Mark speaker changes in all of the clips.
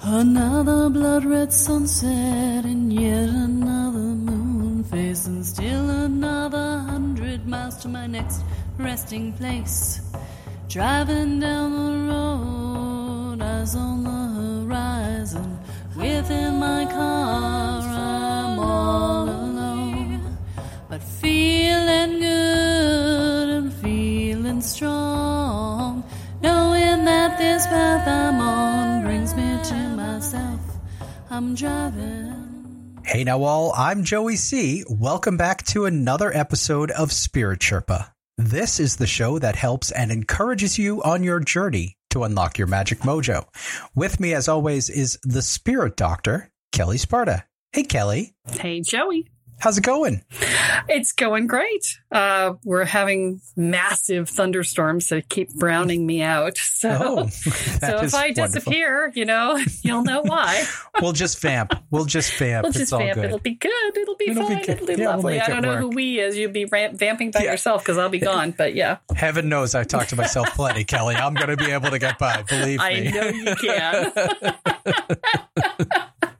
Speaker 1: Another blood-red sunset and yet another moon phase, and still another 100 miles to my next resting place. Driving down the road, eyes on the horizon. Within my car, I'm all alone, but feeling good and feeling strong, knowing that this path I'm on brings me to myself. I'm driving.
Speaker 2: Hey now all, I'm Joey C. Welcome back to another episode of Spirit Sherpa. This is the show that helps and encourages you on your journey to unlock your magic mojo. With me, as always, is the Spirit Doctor, Kelly Sparta. Hey, Kelly.
Speaker 3: Hey, Joey.
Speaker 2: How's it going?
Speaker 3: It's going great. We're having massive thunderstorms that keep browning me out. So if I disappear, you'll know why.
Speaker 2: We'll just vamp. It's all good.
Speaker 3: It'll be good. It'll be fine. It'll be lovely. I don't know who we is. You'll be vamping by yourself because I'll be gone. But yeah.
Speaker 2: Heaven knows I talk to myself plenty, Kelly. I'm going to be able to get by. Believe me.
Speaker 3: I know you can.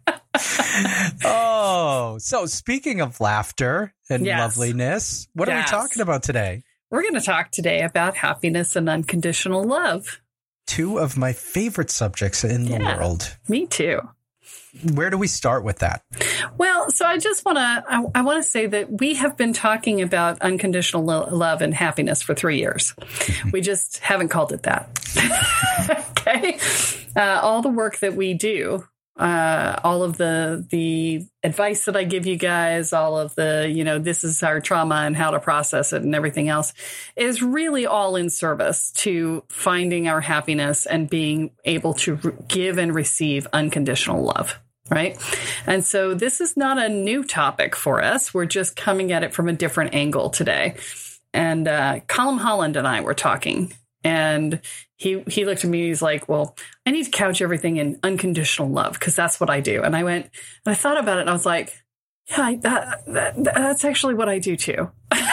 Speaker 2: Oh, so speaking of laughter and loveliness, what are we talking about today?
Speaker 3: We're going to talk today about happiness and unconditional love.
Speaker 2: Two of my favorite subjects in the world.
Speaker 3: Me too.
Speaker 2: Where do we start with that?
Speaker 3: Well, so I just want to, I want to say that we have been talking about unconditional love and happiness for 3 years. We just haven't called it that. Okay. All the work that we do, all of the advice that I give you guys, all of the, this is our trauma and how to process it and everything else is really all in service to finding our happiness and being able to give and receive unconditional love. Right. And so this is not a new topic for us. We're just coming at it from a different angle today. And Colm Holland and I were talking, and he looked at me. He's like, well, I need to couch everything in unconditional love because that's what I do. And I went and I thought about it and I was like, yeah, that's actually what I do, too.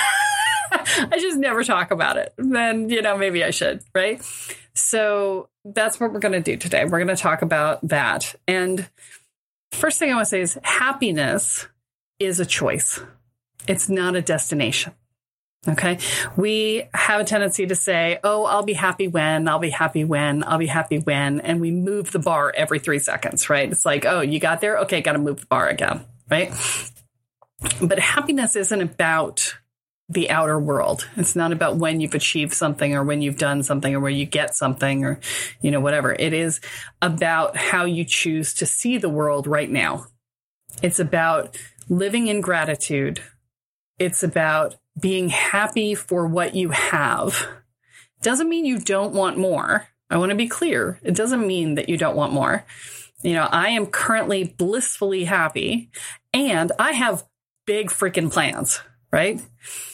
Speaker 3: I just never talk about it. Then, maybe I should. Right. So that's what we're going to do today. We're going to talk about that. And first thing I want to say is happiness is a choice. It's not a destination. Okay. We have a tendency to say, oh, I'll be happy when, I'll be happy when, I'll be happy when. And we move the bar every 3 seconds, right? It's like, oh, you got there? Okay. Got to move the bar again. Right. But happiness isn't about the outer world. It's not about when you've achieved something or when you've done something or where you get something or, whatever. It is about how you choose to see the world right now. It's about living in gratitude. It's about being happy for what you have. Doesn't mean you don't want more. I want to be clear. It doesn't mean that you don't want more. I am currently blissfully happy and I have big freaking plans, right?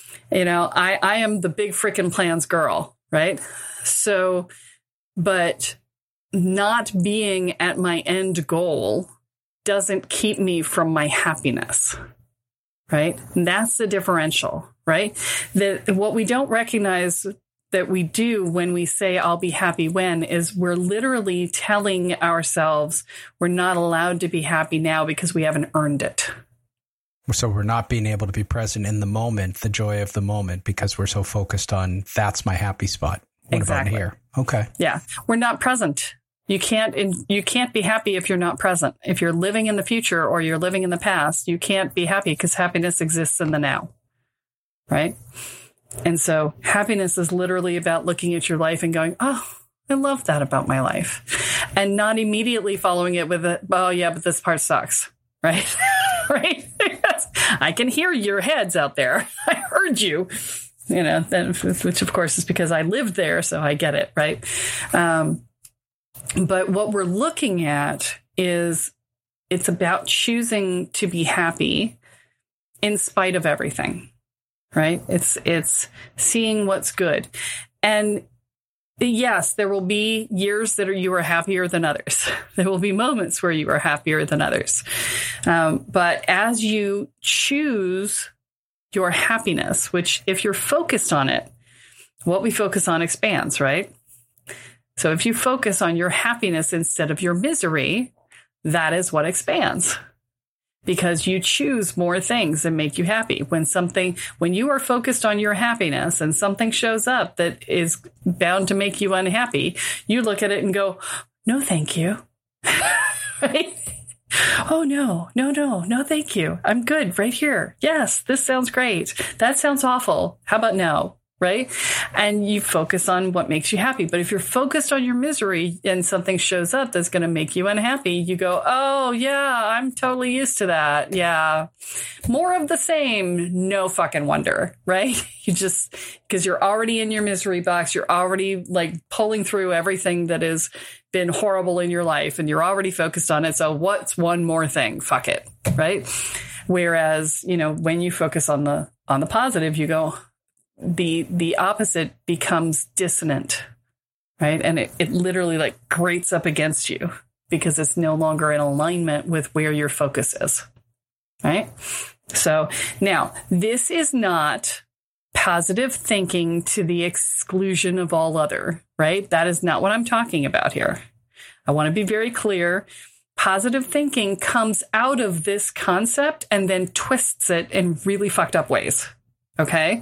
Speaker 3: I am the big freaking plans girl, right? So, but not being at my end goal doesn't keep me from my happiness, right? And that's the differential, right? What we don't recognize that we do when we say, I'll be happy when, is we're literally telling ourselves we're not allowed to be happy now because we haven't earned it.
Speaker 2: So we're not being able to be present in the moment, the joy of the moment, because we're so focused on that's my happy spot. What about here? Okay.
Speaker 3: Yeah. We're not present. You can't be happy if you're not present. If you're living in the future or you're living in the past, you can't be happy because happiness exists in the now. Right. And so happiness is literally about looking at your life and going, oh, I love that about my life. And not immediately following it with oh, yeah, but this part sucks. Right. Right. I can hear your heads out there. I heard you, which of course is because I lived there. So I get it. Right. But what we're looking at is it's about choosing to be happy in spite of everything. Right. It's seeing what's good. And yes, there will be years that you are happier than others. There will be moments where you are happier than others. But as you choose your happiness, which if you're focused on it, what we focus on expands, right? So if you focus on your happiness instead of your misery, that is what expands. Because you choose more things that make you happy. When you are focused on your happiness and something shows up that is bound to make you unhappy, you look at it and go, no, thank you. Right? Oh, no, thank you. I'm good right here. Yes, this sounds great. That sounds awful. How about no? Right? And you focus on what makes you happy. But if you're focused on your misery and something shows up that's going to make you unhappy, you go, oh, yeah, I'm totally used to that. Yeah. More of the same. No fucking wonder. Right? You just, because you're already in your misery box. You're already like pulling through everything that has been horrible in your life and you're already focused on it. So what's one more thing? Fuck it. Right? Whereas, when you focus on the positive, you go, the opposite becomes dissonant, right? And it literally like grates up against you because it's no longer in alignment with where your focus is, right? So now this is not positive thinking to the exclusion of all other, right? That is not what I'm talking about here. I want to be very clear. Positive thinking comes out of this concept and then twists it in really fucked up ways, okay?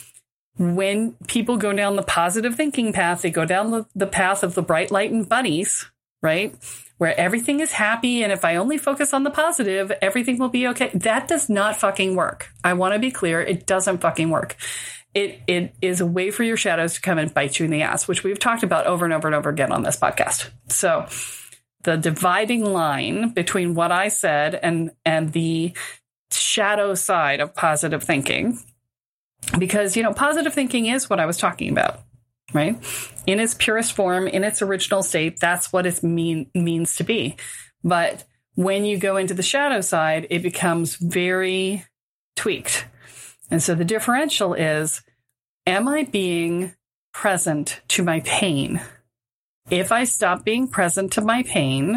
Speaker 3: When people go down the positive thinking path, they go down the path of the bright light and bunnies, right? Where everything is happy. And if I only focus on the positive, everything will be okay. That does not fucking work. I want to be clear. It doesn't fucking work. It is a way for your shadows to come and bite you in the ass, which we've talked about over and over and over again on this podcast. So the dividing line between what I said and the shadow side of positive thinking, because, positive thinking is what I was talking about, right? In its purest form, in its original state, that's what it means to be. But when you go into the shadow side, it becomes very tweaked. And so the differential is, am I being present to my pain? If I stop being present to my pain,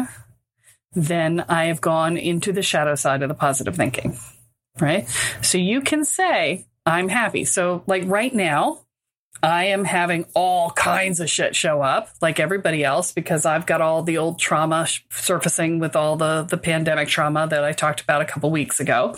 Speaker 3: then I have gone into the shadow side of the positive thinking, right? So you can say, I'm happy. So like right now, I am having all kinds of shit show up like everybody else because I've got all the old trauma surfacing with all the pandemic trauma that I talked about a couple weeks ago.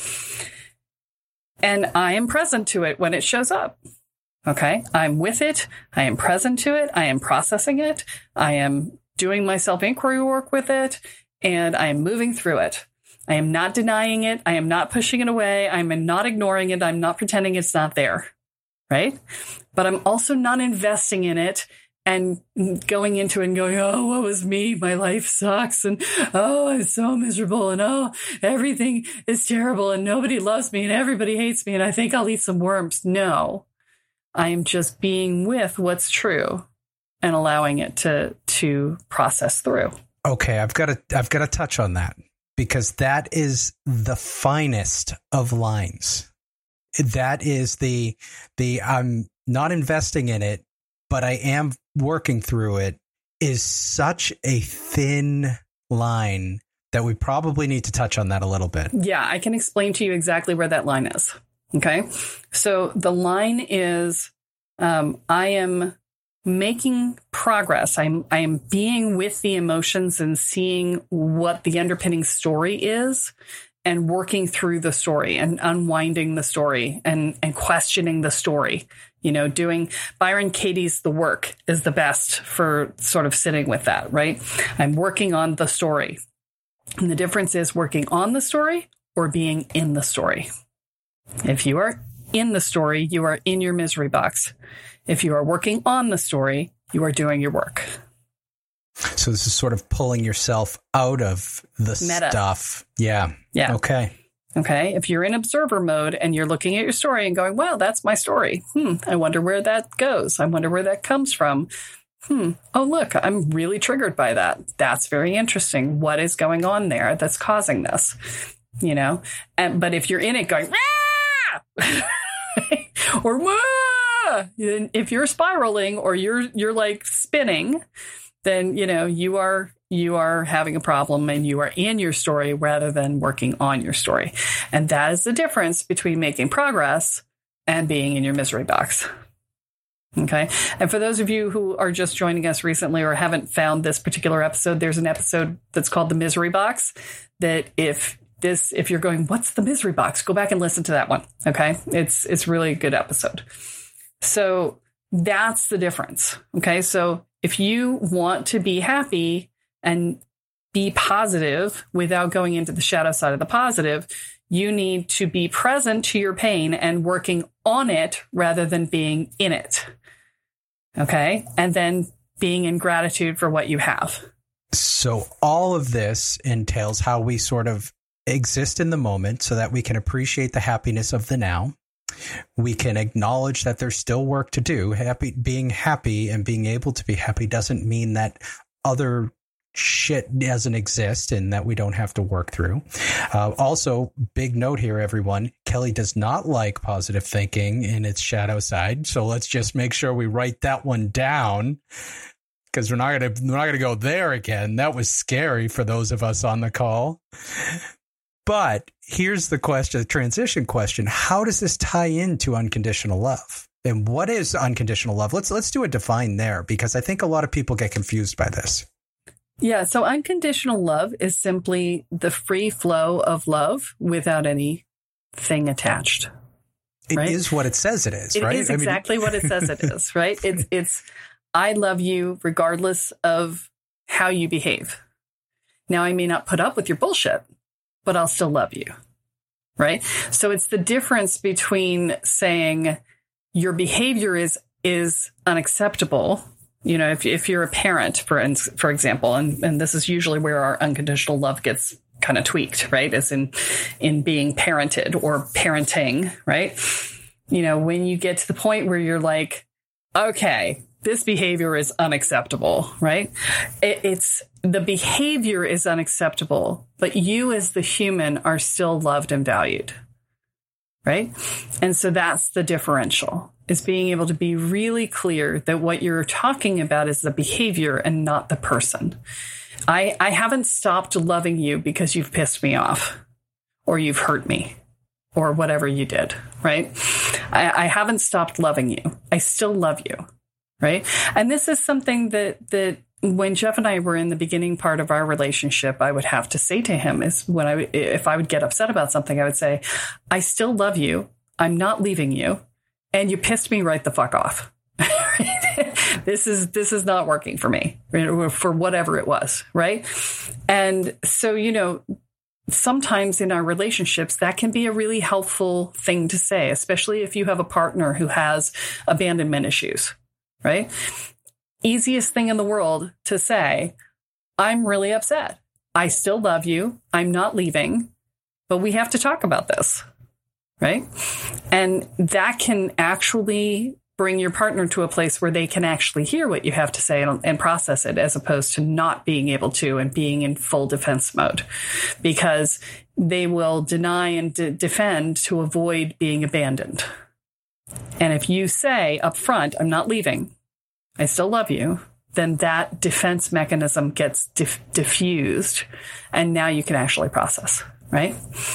Speaker 3: And I am present to it when it shows up. Okay. I'm with it. I am present to it. I am processing it. I am doing my self-inquiry work with it and I am moving through it. I am not denying it. I am not pushing it away. I'm not ignoring it. I'm not pretending it's not there, right? But I'm also not investing in it and going into it and going, oh, what was me? My life sucks. And, oh, I'm so miserable. And, oh, everything is terrible. And nobody loves me and everybody hates me. And I think I'll eat some worms. No, I am just being with what's true and allowing it to process through.
Speaker 2: Okay, I've got to touch on that. Because that is the finest of lines. That is the I'm not investing in it, but I am working through it is such a thin line that we probably need to touch on that a little bit.
Speaker 3: Yeah, I can explain to you exactly where that line is. Okay. So the line is I am making progress. I am being with the emotions and seeing what the underpinning story is and working through the story and unwinding the story and questioning the story. Doing Byron Katie's The Work is the best for sort of sitting with that, right? I'm working on the story. And the difference is working on the story or being in the story. If you are in the story, you are in your misery box. If you are working on the story, you are doing your work.
Speaker 2: So this is sort of pulling yourself out of the stuff. Yeah.
Speaker 3: Yeah.
Speaker 2: Okay.
Speaker 3: If you're in observer mode and you're looking at your story and going, well, that's my story. I wonder where that goes. I wonder where that comes from. Oh, look, I'm really triggered by that. That's very interesting. What is going on there that's causing this? But if you're in it going, ah! or wah! If you're spiraling or you're like spinning, then, you are having a problem and you are in your story rather than working on your story. And that is the difference between making progress and being in your misery box. Okay. And for those of you who are just joining us recently or haven't found this particular episode, there's an episode that's called The Misery Box that if you're going, what's the misery box? Go back and listen to that one. Okay. It's really a good episode. So that's the difference. Okay. So if you want to be happy and be positive without going into the shadow side of the positive, you need to be present to your pain and working on it rather than being in it. Okay. And then being in gratitude for what you have.
Speaker 2: So all of this entails how we sort of exist in the moment so that we can appreciate the happiness of the now. We can acknowledge that there's still work to do. Being happy and being able to be happy doesn't mean that other shit doesn't exist and that we don't have to work through. Also, big note here, everyone. Kelly does not like positive thinking in its shadow side. So let's just make sure we write that one down, because we're not gonna go there again. That was scary for those of us on the call. But here's the question, the transition question. How does this tie into unconditional love? And what is unconditional love? Let's do a define there, because I think a lot of people get confused by this.
Speaker 3: Yeah. So unconditional love is simply the free flow of love without anything attached.
Speaker 2: Right? It is what it says it is, right?
Speaker 3: It is exactly what it says it is, right? It's I love you regardless of how you behave. Now, I may not put up with your bullshit, but I'll still love you, right? So it's the difference between saying your behavior is unacceptable. You know, if you're a parent, for example, and this is usually where our unconditional love gets kind of tweaked, right? As in being parented or parenting, right? You know, when you get to the point where you're like, okay, this behavior is unacceptable, right? It's the behavior is unacceptable, but you as the human are still loved and valued, right? And so that's the differential, is being able to be really clear that what you're talking about is the behavior and not the person. I haven't stopped loving you because you've pissed me off or you've hurt me or whatever you did, right? I haven't stopped loving you. I still love you, right? And this is something that when Jeff and I were in the beginning part of our relationship, I would have to say to him is if I would get upset about something, I would say, I still love you. I'm not leaving you. And you pissed me right the fuck off. This is not working for me, for whatever it was, right? And so, you know, sometimes in our relationships, that can be a really helpful thing to say, especially if you have a partner who has abandonment issues, right? Easiest thing in the world to say, I'm really upset. I still love you. I'm not leaving, but we have to talk about this. Right? And that can actually bring your partner to a place where they can actually hear what you have to say and process it, as opposed to not being able to and being in full defense mode, because they will deny and defend to avoid being abandoned. And if you say up front, I'm not leaving, I still love you, then that defense mechanism gets diffused, and now you can actually process, right?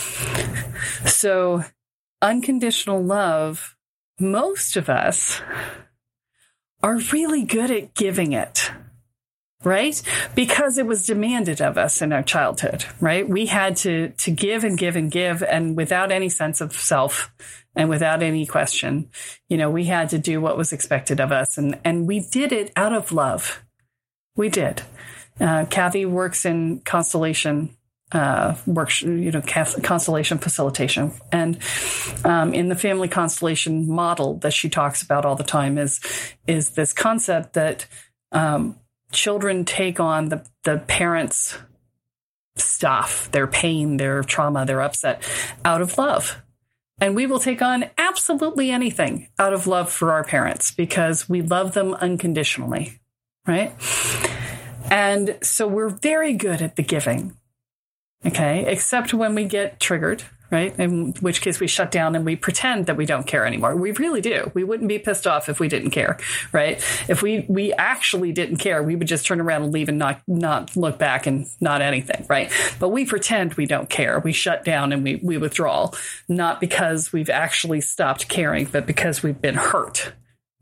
Speaker 3: So unconditional love, most of us are really good at giving it, right? Because it was demanded of us in our childhood, right? We had to give and give and give, and without any sense of self and without any question, you know, we had to do what was expected of us. And we did it out of love. We did. Kathy works in constellation constellation facilitation. And in the family constellation model that she talks about all the time is this concept that children take on the parents' stuff, their pain, their trauma, their upset, out of love. And we will take on absolutely anything out of love for our parents because we love them unconditionally, right? And so we're very good at the giving. Okay, except when we get triggered, right? In which case we shut down and we pretend that we don't care anymore. We really do. We wouldn't be pissed off if we didn't care, right? If we actually didn't care, we would just turn around and leave and not look back and not anything, right? But we pretend we don't care. We shut down and we withdraw, not because we've actually stopped caring, but because we've been hurt,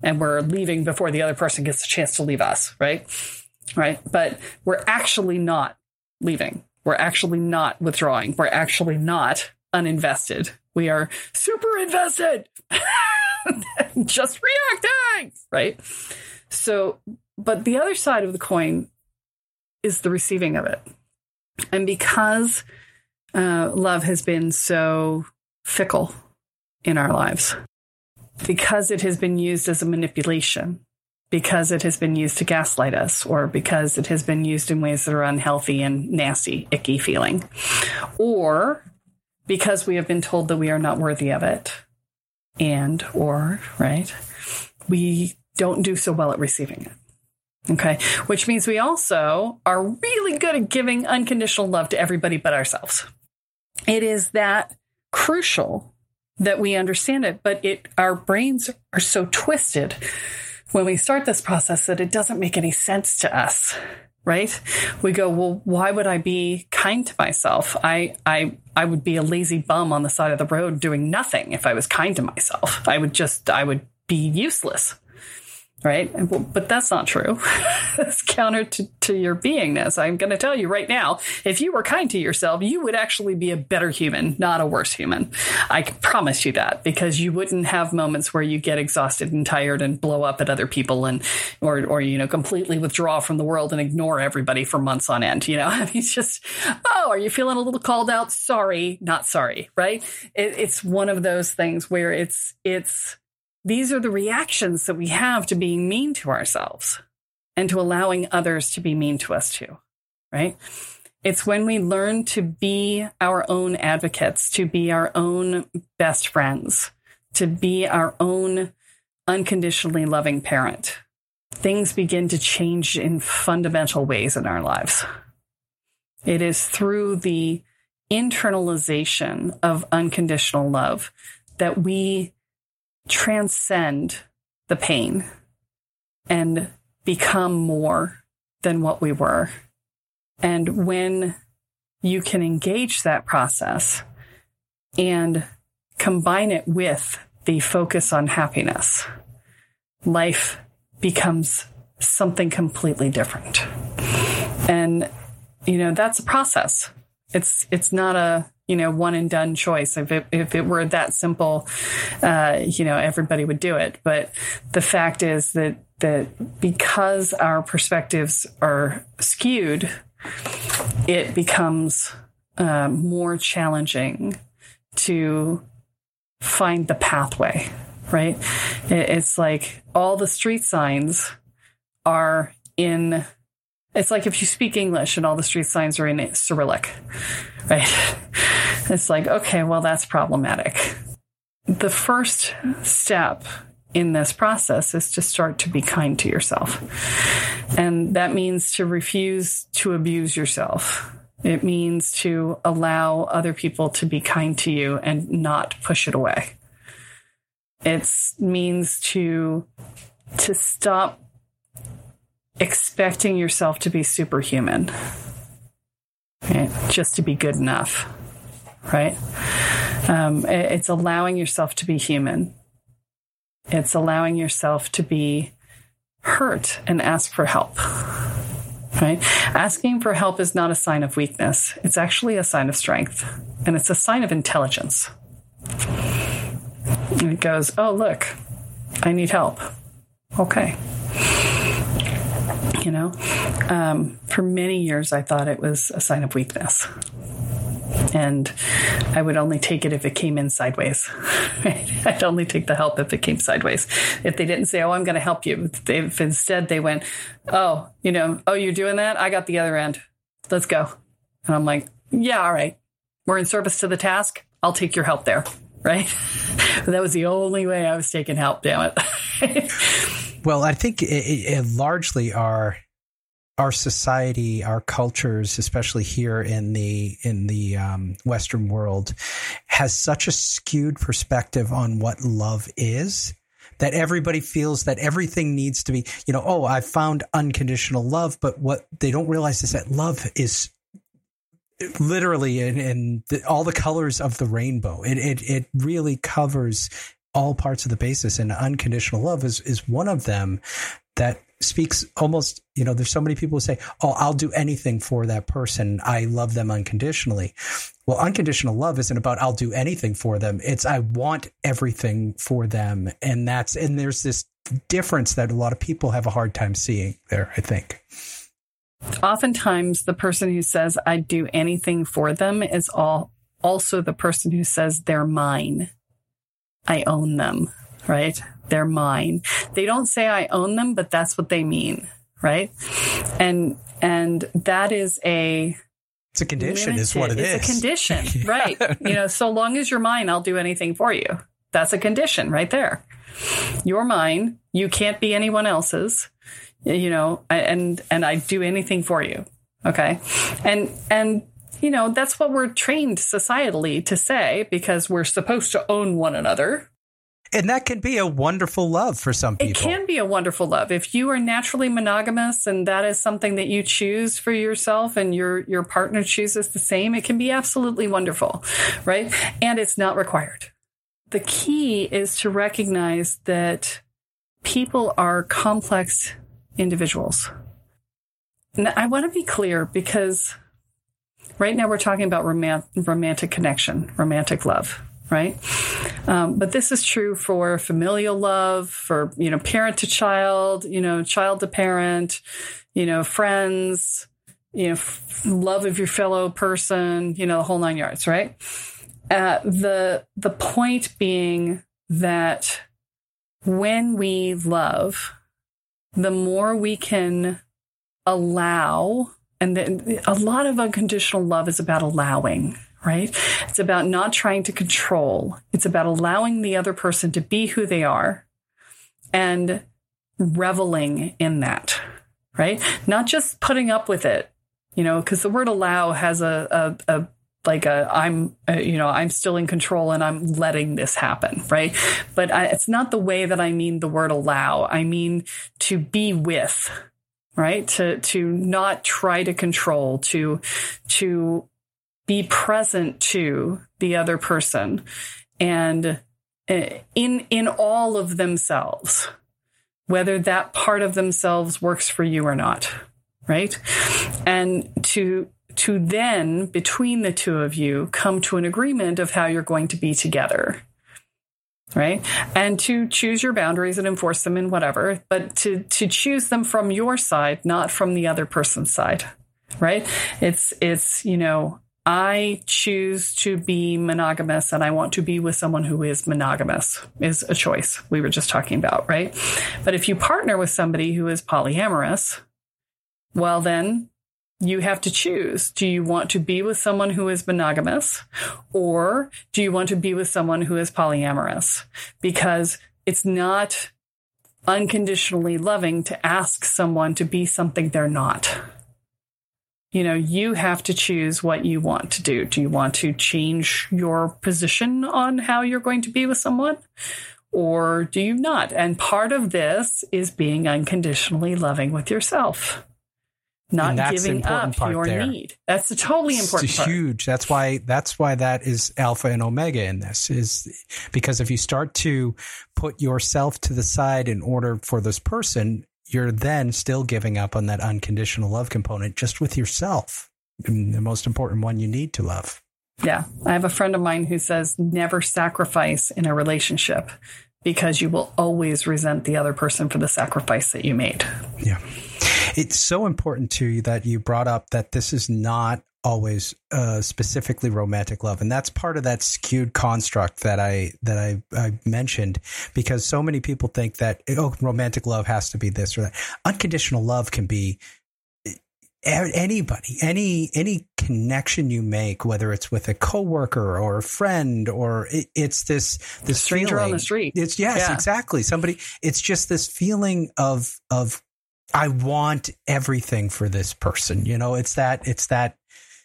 Speaker 3: and we're leaving before the other person gets a chance to leave us, right? Right. But we're actually not leaving. We're actually not withdrawing. We're actually not uninvested. We are super invested, just reacting, right? So, but the other side of the coin is the receiving of it. And because love has been so fickle in our lives, because it has been used as a manipulation, because it has been used to gaslight us, or because it has been used in ways that are unhealthy and nasty, icky feeling, or because we have been told that we are not worthy of it, right, we don't do so well at receiving it. Okay. Which means we also are really good at giving unconditional love to everybody but ourselves. It is that crucial that we understand it, but our brains are so twisted when we start this process that it doesn't make any sense to us, right? We go, well, why would I be kind to myself? I would be a lazy bum on the side of the road doing nothing if I was kind to myself. I would be useless. Right. But that's not true. That's counter to your beingness. I'm going to tell you right now, if you were kind to yourself, you would actually be a better human, not a worse human. I can promise you that, because you wouldn't have moments where you get exhausted and tired and blow up at other people or completely withdraw from the world and ignore everybody for months on end. I mean, it's just, are you feeling a little called out? Sorry, not sorry. Right. It's one of those things where these are the reactions that we have to being mean to ourselves and to allowing others to be mean to us too, right? It's when we learn to be our own advocates, to be our own best friends, to be our own unconditionally loving parent. Things begin to change in fundamental ways in our lives. It is through the internalization of unconditional love that we transcend the pain and become more than what we were. And when you can engage that process and combine it with the focus on happiness, life becomes something completely different. And, that's a process. It's not a, one and done choice. If it were that simple, everybody would do it. But the fact is that because our perspectives are skewed, it becomes more challenging to find the pathway, right? It's like all the street signs are in. It's like if you speak English and all the street signs are in Cyrillic, right? It's like, okay, well, that's problematic. The first step in this process is to start to be kind to yourself. And that means to refuse to abuse yourself. It means to allow other people to be kind to you and not push it away. It means to stop expecting yourself to be superhuman, right? Just to be good enough, right? It's allowing yourself to be human. It's allowing yourself to be hurt and ask for help, right? Asking for help is not a sign of weakness. It's actually a sign of strength, and it's a sign of intelligence. And it goes, oh, look, I need help. Okay. For many years, I thought it was a sign of weakness. And I would only take it if it came in sideways. Right? I'd only take the help if it came sideways. If they didn't say, oh, I'm going to help you. If instead they went, oh, you're doing that? I got the other end. Let's go. And I'm like, yeah, all right. We're in service to the task. I'll take your help there. Right? That was the only way I was taking help, damn it.
Speaker 2: Well, I think it largely our society, our cultures, especially here in the Western world, has such a skewed perspective on what love is that everybody feels that everything needs to be, I found unconditional love, but what they don't realize is that love is literally in all the colors of the rainbow. It really covers all parts of the basis, and unconditional love is one of them that speaks almost, there's so many people who say, oh, I'll do anything for that person. I love them unconditionally. Well, unconditional love isn't about I'll do anything for them. It's I want everything for them. And there's this difference that a lot of people have a hard time seeing there, I think.
Speaker 3: Oftentimes the person who says I do anything for them is also the person who says they're mine. I own them, right? They're mine. They don't say I own them, but that's what they mean, right? And that is
Speaker 2: it's a condition is what it is.
Speaker 3: It's a condition,
Speaker 2: Yeah.
Speaker 3: Right? So long as you're mine, I'll do anything for you. That's a condition right there. You're mine. You can't be anyone else's, and I do anything for you. Okay. And that's what we're trained societally to say, because we're supposed to own one another.
Speaker 2: And that can be a wonderful love for some people.
Speaker 3: It can be a wonderful love. If you are naturally monogamous and that is something that you choose for yourself and your partner chooses the same, it can be absolutely wonderful, right? And it's not required. The key is to recognize that people are complex individuals. And I want to be clear, because right now we're talking about romantic connection, romantic love. Right. But this is true for familial love, for, parent to child, child to parent, friends, love of your fellow person, the whole 9 yards. Right. The point being that when we love, the more we can allow, and a lot of unconditional love is about allowing. Right? It's about not trying to control. It's about allowing the other person to be who they are and reveling in that, right? Not just putting up with it, because the word allow has I'm still in control and I'm letting this happen, right? But it's not the way that I mean the word allow. I mean to be with, right? To not try to control, to be present to the other person and in all of themselves, whether that part of themselves works for you or not, right? And to then, between the two of you, come to an agreement of how you're going to be together, right? And to choose your boundaries and enforce them in whatever, but to choose them from your side, not from the other person's side, right? It's I choose to be monogamous and I want to be with someone who is monogamous is a choice we were just talking about, right? But if you partner with somebody who is polyamorous, well, then you have to choose. Do you want to be with someone who is monogamous, or do you want to be with someone who is polyamorous? Because it's not unconditionally loving to ask someone to be something they're not. You have to choose what you want to do. Do you want to change your position on how you're going to be with someone, or do you not? And part of this is being unconditionally loving with yourself, not giving up your need. That's a totally important part. It's
Speaker 2: huge. That's why that is alpha and omega in this, is because if you start to put yourself to the side in order for this person, you're then still giving up on that unconditional love component just with yourself, the most important one you need to love.
Speaker 3: Yeah. I have a friend of mine who says never sacrifice in a relationship, because you will always resent the other person for the sacrifice that you made.
Speaker 2: Yeah. It's so important to you that you brought up that this is not always specifically romantic love. And that's part of that skewed construct that I mentioned, because so many people think that, romantic love has to be this or that. Unconditional love can be anybody, any connection you make, whether it's with a coworker or a friend, or it's this
Speaker 3: stranger
Speaker 2: feeling
Speaker 3: on the street.
Speaker 2: It's exactly. Somebody, it's just this feeling of I want everything for this person. It's that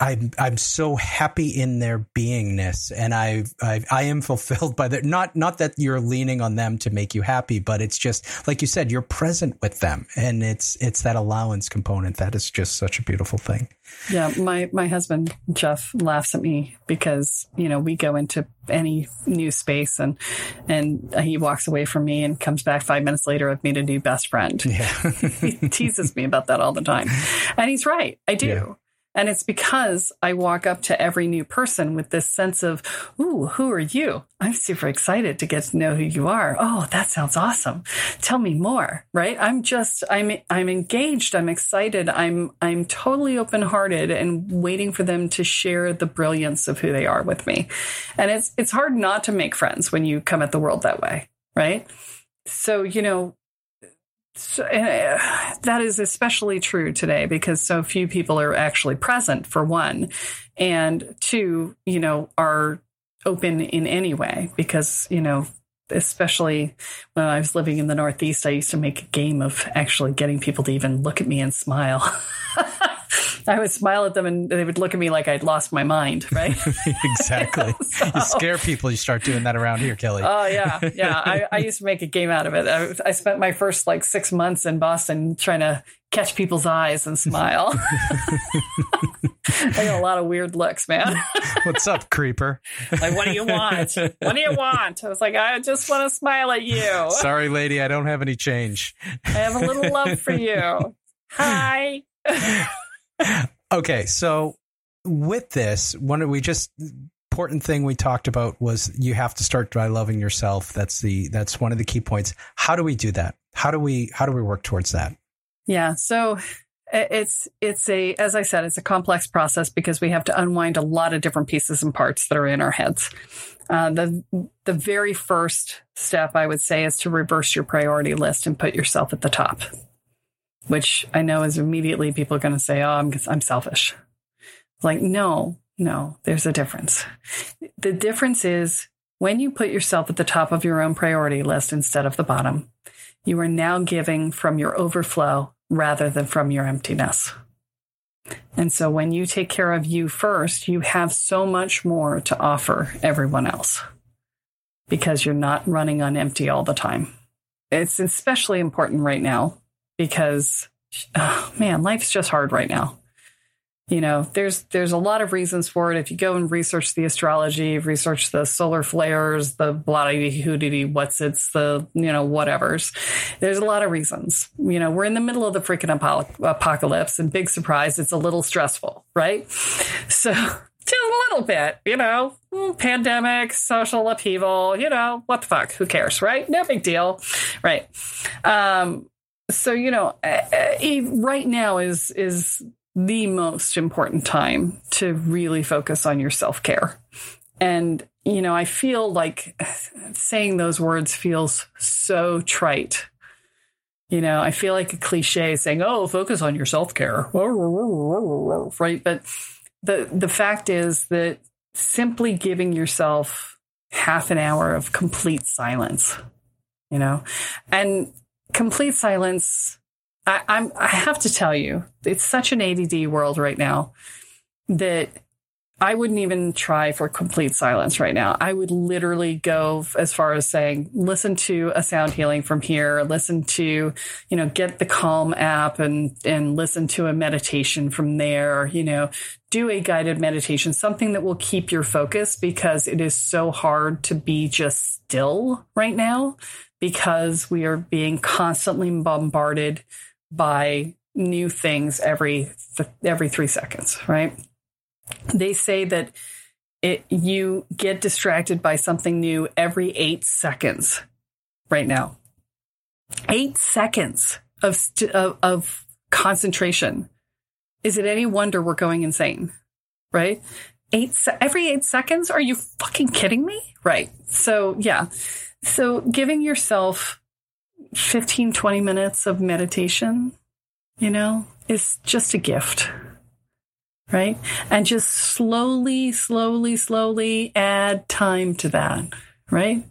Speaker 2: I'm so happy in their beingness, and I am fulfilled by that. Not that you're leaning on them to make you happy, but it's just like you said, you're present with them, and it's that allowance component that is just such a beautiful thing.
Speaker 3: Yeah, my husband Jeff laughs at me because we go into any new space and he walks away from me and comes back 5 minutes later. I've made a new best friend.
Speaker 2: Yeah.
Speaker 3: He teases me about that all the time, and he's right. I do. Yeah. And it's because I walk up to every new person with this sense of, ooh, who are you? I'm super excited to get to know who you are. Oh, that sounds awesome. Tell me more, right? I'm engaged. I'm excited. I'm totally open-hearted and waiting for them to share the brilliance of who they are with me. And it's hard not to make friends when you come at the world that way, right? So, So, that is especially true today because so few people are actually present, for one, and two, are open in any way because, especially when I was living in the Northeast, I used to make a game of actually getting people to even look at me and smile. I would smile at them and they would look at me like I'd lost my mind, right?
Speaker 2: Exactly. You scare people. You start doing that around here, Kelly.
Speaker 3: Oh, yeah. Yeah. I used to make a game out of it. I spent my first 6 months in Boston trying to catch people's eyes and smile. I got a lot of weird looks, man.
Speaker 2: What's up, creeper?
Speaker 3: Like, what do you want? What do you want? I was like, I just want to smile at you.
Speaker 2: Sorry, lady. I don't have any change.
Speaker 3: I have a little love for you. Hi.
Speaker 2: Okay, so with this, important thing we talked about was you have to start by loving yourself. That's one of the key points. How do we do that? How do we work towards that?
Speaker 3: Yeah, so it's as I said, it's a complex process because we have to unwind a lot of different pieces and parts that are in our heads. The very first step I would say is to reverse your priority list and put yourself at the top. Which I know is immediately people are going to say, oh, I'm selfish. Like, no, there's a difference. The difference is when you put yourself at the top of your own priority list instead of the bottom, you are now giving from your overflow rather than from your emptiness. And so when you take care of you first, you have so much more to offer everyone else because you're not running on empty all the time. It's especially important right now. Because, oh, man, life's just hard right now. There's a lot of reasons for it. If you go and research the astrology, research the solar flares, the blah-dee-hoo-dee-dee, what's-its, the, whatevers. There's a lot of reasons. We're in the middle of the freaking apocalypse, and big surprise, it's a little stressful, right? So just a little bit, pandemic, social upheaval, what the fuck? Who cares, right? No big deal, right? So, right now is the most important time to really focus on your self-care. And, I feel like saying those words feels so trite. I feel like a cliche saying, oh, focus on your self-care. Right. But the fact is that simply giving yourself half an hour of complete silence, and complete silence, I have to tell you, it's such an ADD world right now that I wouldn't even try for complete silence right now. I would literally go as far as saying, listen to a sound healing from here, listen to, get the Calm app and listen to a meditation from there, do a guided meditation, something that will keep your focus because it is so hard to be just still right now because we are being constantly bombarded by new things every 3 seconds, right? They say that you get distracted by something new every 8 seconds right now. 8 seconds of concentration. Is it any wonder we're going insane, right? Every 8 seconds? Are you fucking kidding me? Right. So, yeah. So giving yourself 15, 20 minutes of meditation, is just a gift. Right? And just slowly add time to that, right?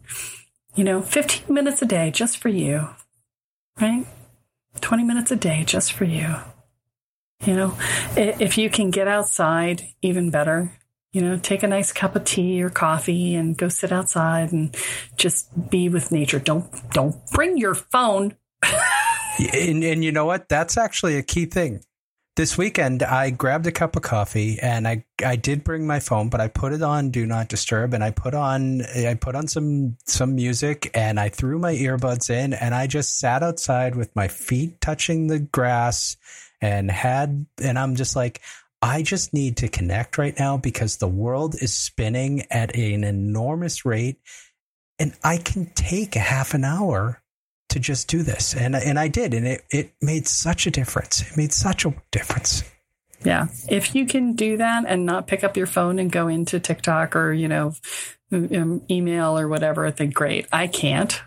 Speaker 3: 15 minutes a day just for you, right? 20 minutes a day just for you. You know, if you can get outside, even better. You know, take a nice cup of tea or coffee and go sit outside and just be with nature. Don't bring your phone.
Speaker 2: And you know what? That's actually a key thing. This weekend, I grabbed a cup of coffee and I did bring my phone, but I put it on Do Not Disturb, and I put on some music, and I threw my earbuds in, and I just sat outside with my feet touching the grass and I'm just like, I just need to connect right now because the world is spinning at an enormous rate, and I can take a half an hour to just do this. And I did, and it made such a difference. It made such a difference.
Speaker 3: Yeah. If you can do that and not pick up your phone and go into TikTok or, you know, email or whatever, I think great. I can't.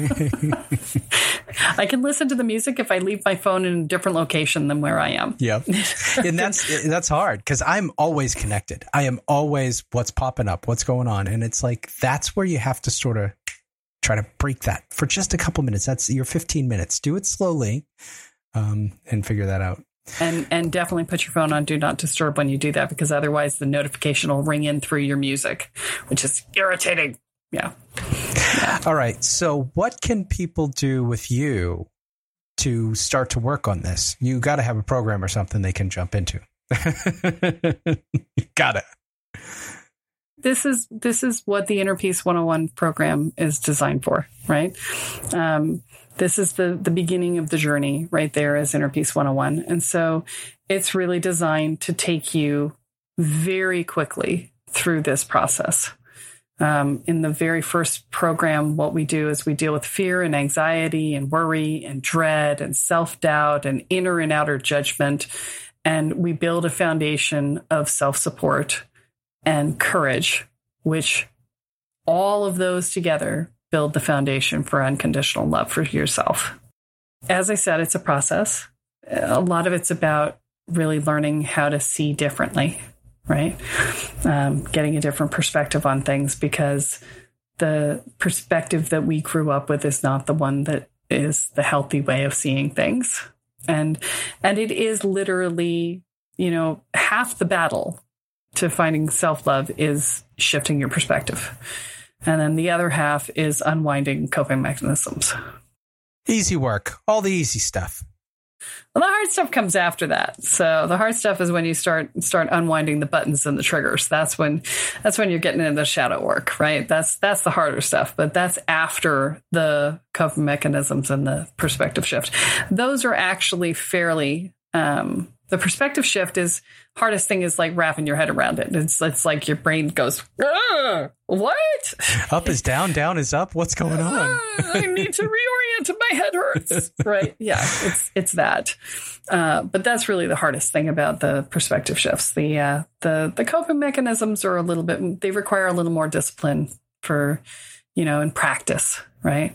Speaker 3: I can listen to the music if I leave my phone in a different location than where I am.
Speaker 2: Yeah. And that's hard because I'm always connected. I am always what's popping up, what's going on. And it's like, that's where you have to sort of try to break that for just a couple minutes. That's your 15 minutes. Do it slowly and figure that out.
Speaker 3: And definitely put your phone on Do Not Disturb when you do that, because otherwise the notification will ring in through your music, which is irritating. Yeah.
Speaker 2: All right. So what can people do with you to start to work on this? You got to have a program or something they can jump into. Got it.
Speaker 3: This is what the Inner Peace 101 program is designed for, right? This is the beginning of the journey right there is Inner Peace 101. And so it's really designed to take you very quickly through this process. In the very first program, what we do is we deal with fear and anxiety and worry and dread and self-doubt and inner and outer judgment. And we build a foundation of self-support and courage, which all of those together build the foundation for unconditional love for yourself. As I said, it's a process. A lot of it's about really learning how to see differently, right? Getting a different perspective on things, because the perspective that we grew up with is not the one that is the healthy way of seeing things. And it is literally, you know, half the battle to finding self-love is shifting your perspective. And then the other half is unwinding coping mechanisms.
Speaker 2: Easy work. All the easy stuff.
Speaker 3: Well, the hard stuff comes after that. So the hard stuff is when you start unwinding the buttons and the triggers. That's when you're getting into the shadow work, right? That's the harder stuff, but that's after the coping mechanisms and the perspective shift. Those are actually fairly, the perspective shift is hardest thing is like wrapping your head around it. It's like your brain goes, what?
Speaker 2: Up is down, down is up. What's going on?
Speaker 3: I need to reorient. My head hurts. Right. Yeah, it's that. But that's really the hardest thing about the perspective shifts. The coping mechanisms are they require a little more discipline for, you know, and practice. Right.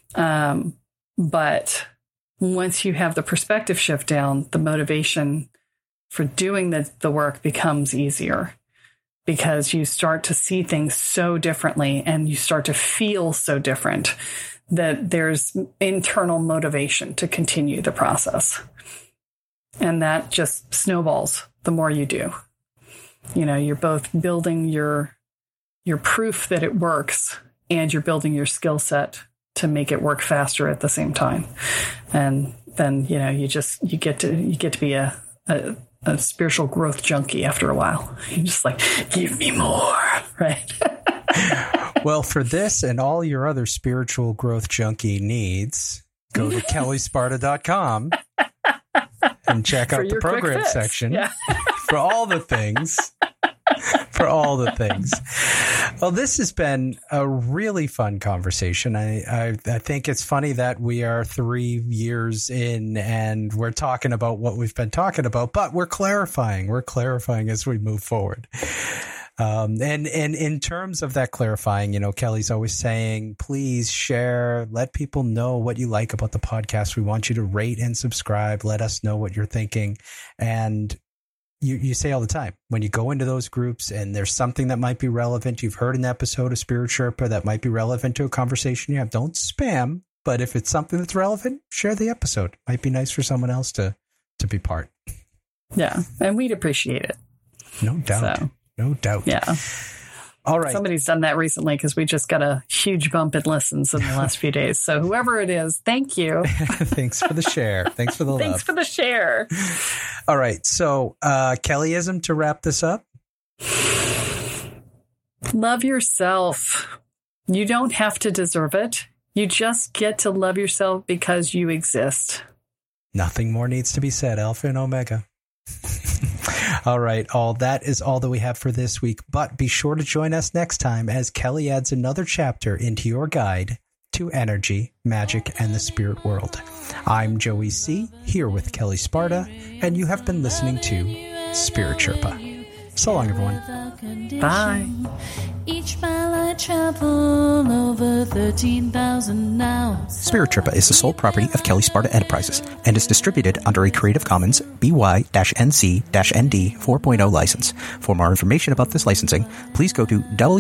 Speaker 3: But once you have the perspective shift down, the motivation for doing the work becomes easier, because you start to see things so differently and you start to feel so different that there's internal motivation to continue the process. And that just snowballs the more you do. You know, you're both building your proof that it works, and you're building your skill set to make it work faster at the same time. And then, you know, you get to be a spiritual growth junkie after a while. You're just like, give me more, right?
Speaker 2: Well, for this and all your other spiritual growth junkie needs, go to kellysparta.com and check out the program section for all the things. For all the things. Well, this has been a really fun conversation. I think it's funny that we are 3 years in and we're talking about what we've been talking about, but we're clarifying. We're clarifying as we move forward. And in terms of that clarifying, you know, Kelly's always saying, please share, let people know what you like about the podcast. We want you to rate and subscribe. Let us know what you're thinking. And you say all the time, when you go into those groups and there's something that might be relevant, you've heard an episode of Spirit Sherpa that might be relevant to a conversation you have, don't spam. But if it's something that's relevant, share the episode. Might be nice for someone else to be part.
Speaker 3: Yeah. And we'd appreciate it.
Speaker 2: No doubt.
Speaker 3: So,
Speaker 2: no doubt.
Speaker 3: yeah.
Speaker 2: All right.
Speaker 3: Somebody's done that recently because we just got a huge bump in listens in the last few days. So whoever it is, thank you.
Speaker 2: Thanks for the share. Thanks for the love.
Speaker 3: Thanks for the share.
Speaker 2: All right. So Kellyism to wrap this up.
Speaker 3: Love yourself. You don't have to deserve it. You just get to love yourself because you exist.
Speaker 2: Nothing more needs to be said. Alpha and Omega. All right. That is all that we have for this week. But be sure to join us next time as Kelly adds another chapter into your guide to energy, magic, and the spirit world. I'm Joey C., here with Kelly Sparta, and you have been listening to Spirit Sherpa. So long, everyone.
Speaker 3: Bye.
Speaker 1: Each mile I travel over 13,000 now.
Speaker 2: Spirit Sherpa is the sole property of Kelly Sparta Enterprises and is distributed under a Creative Commons BY-NC-ND 4.0 license. For more information about this licensing, please go to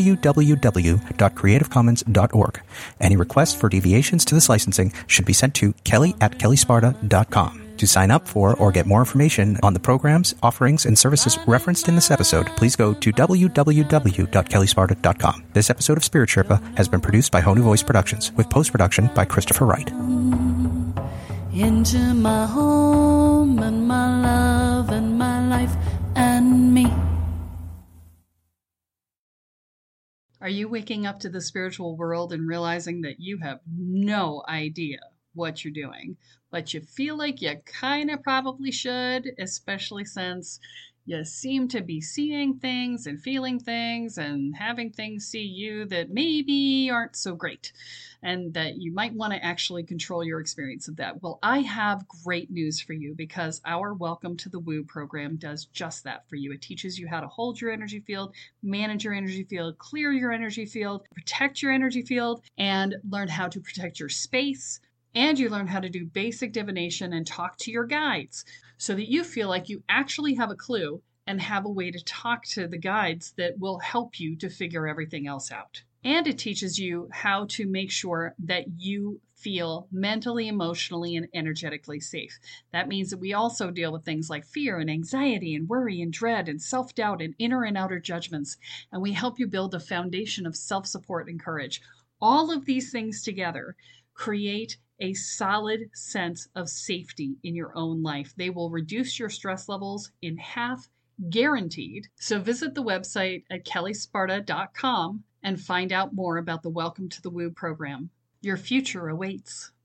Speaker 2: www.creativecommons.org. Any requests for deviations to this licensing should be sent to kelly@kellysparta.com. To sign up for or get more information on the programs, offerings, and services referenced in this episode, please go to www.kellysparta.com. This episode of Spirit Sherpa has been produced by Honu Voice Productions, with post-production by Christopher Wright.
Speaker 1: Into my home and my love and my life and me.
Speaker 3: Are you waking up to the spiritual world and realizing that you have no idea what you're doing, but you feel like you kind of probably should, especially since you seem to be seeing things and feeling things and having things see you that maybe aren't so great, and that you might want to actually control your experience of that? Well, I have great news for you, because our Welcome to the Woo program does just that for you. It teaches you how to hold your energy field, manage your energy field, clear your energy field, protect your energy field, and learn how to protect your space. And you learn how to do basic divination and talk to your guides so that you feel like you actually have a clue and have a way to talk to the guides that will help you to figure everything else out. And it teaches you how to make sure that you feel mentally, emotionally, and energetically safe. That means that we also deal with things like fear and anxiety and worry and dread and self-doubt and inner and outer judgments. And we help you build a foundation of self-support and courage. All of these things together create a solid sense of safety in your own life. They will reduce your stress levels in half, guaranteed. So visit the website at kellysparta.com and find out more about the Welcome to the Woo program. Your future awaits.